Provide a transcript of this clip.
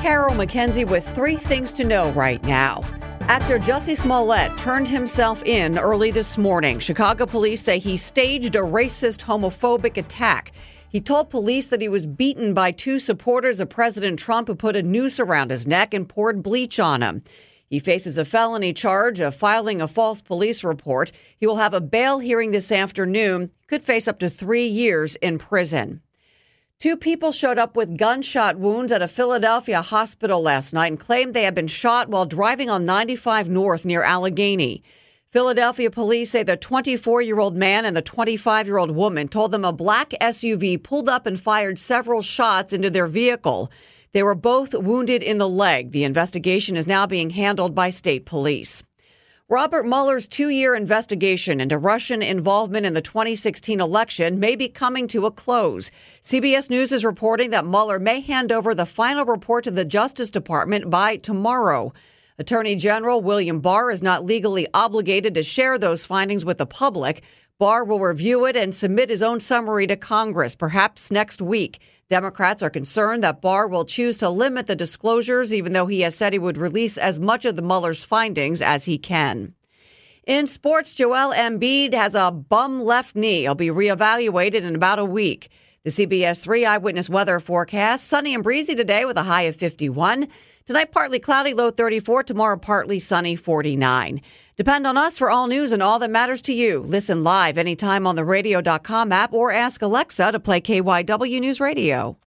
Carol McKenzie with 3 things to know right now. Actor Jussie Smollett turned himself in early this morning. Chicago police say he staged a racist, homophobic attack. He told police that he was beaten by 2 supporters of President Trump who put a noose around his neck and poured bleach on him. He faces a felony charge of filing a false police report. He will have a bail hearing this afternoon. Could face up to 3 years in prison. 2 people showed up with gunshot wounds at a Philadelphia hospital last night and claimed they had been shot while driving on 95 North near Allegheny. Philadelphia police say the 24-year-old man and the 25-year-old woman told them a black SUV pulled up and fired several shots into their vehicle. They were both wounded in the leg. The investigation is now being handled by state police. Robert Mueller's 2-year investigation into Russian involvement in the 2016 election may be coming to a close. CBS News is reporting that Mueller may hand over the final report to the Justice Department by tomorrow. Attorney General William Barr is not legally obligated to share those findings with the public. Barr will review it and submit his own summary to Congress, perhaps next week. Democrats are concerned that Barr will choose to limit the disclosures, even though he has said he would release as much of the Mueller's findings as he can. In sports, Joel Embiid has a bum left knee. He'll be reevaluated in about a week. The CBS 3 eyewitness weather forecast, sunny and breezy today with a high of 51. Tonight, partly cloudy, low 34. Tomorrow, partly sunny, 49. Depend on us for all news and all that matters to you. Listen live anytime on the radio.com app or ask Alexa to play KYW News Radio.